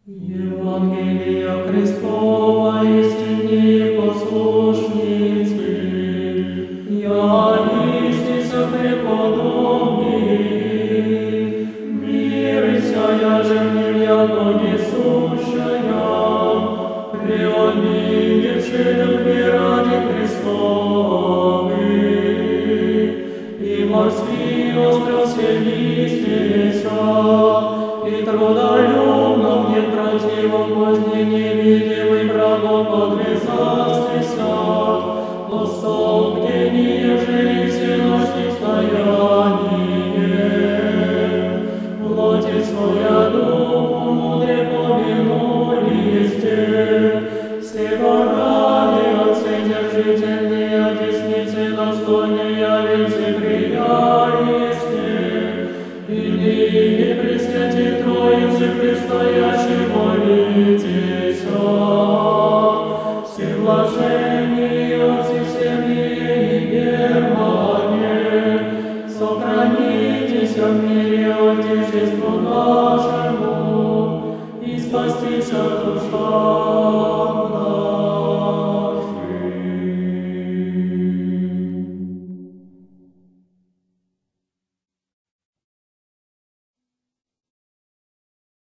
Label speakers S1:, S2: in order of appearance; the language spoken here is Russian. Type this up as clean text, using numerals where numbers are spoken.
S1: Евангелия Христова истине послушницы, я истися преподобный, мир сия же мне яко несущая, преобидевши любви ради Христовой, и морские остров селистеся, и трудолюбно мне противом поздне невидимый врагом подвязастися, постол бдение же и всеночных стояние, плоти своя духу мудре повинулисте, сего ради отцы держительные десницы достойные венцы приялисте, и ныне при святой Троице предстоящей молитесь, все блаженные отцы всемные и Германе, сохранитесь в мире Отечеству нашему, и спастися душа